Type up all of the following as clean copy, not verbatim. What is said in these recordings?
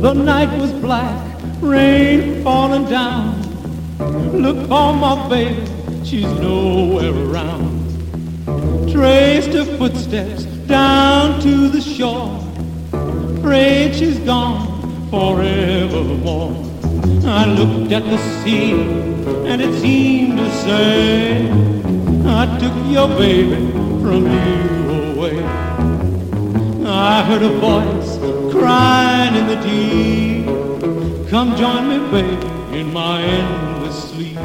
The night was black, rain falling down. Look for my baby, she's nowhere around. Traced her footsteps down to the shore. Afraid she's gone forevermore. I looked at the sea and it seemed to say, I took your baby from you away. I heard a voice crying in the deep, come join me, baby, in my endless sleep.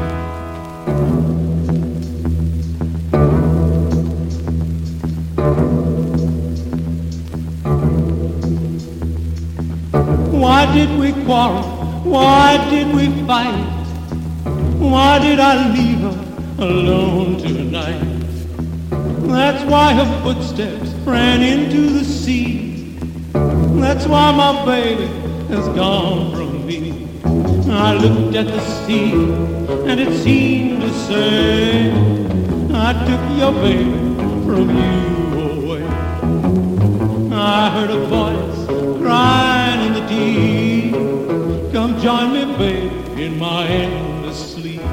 Why did we quarrel? Why did we fight? Why did I leave her alone tonight? That's why her footsteps ran into the sea. That's why my baby has gone from me. I looked at the sea and it seemed to say, I took your baby from you away. I heard a voice crying in the deep, come join me, baby, in my endless sleep.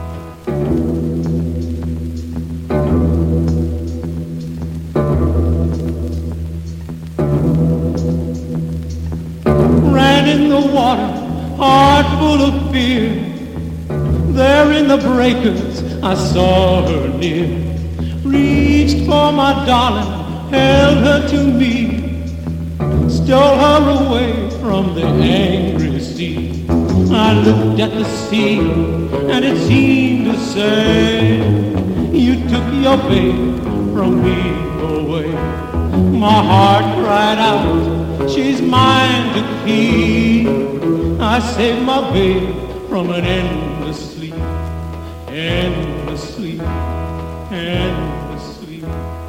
Ran in the water, heart full of fear. There in the breakers, I saw her near. Reached for my darling, held her to me. Stole her away from the angry sea. I looked at the sea and it seemed to say, you took your baby from me away. My heart cried out, she's mine to keep. I saved my baby from an endless sleep, endless sleep, endless sleep.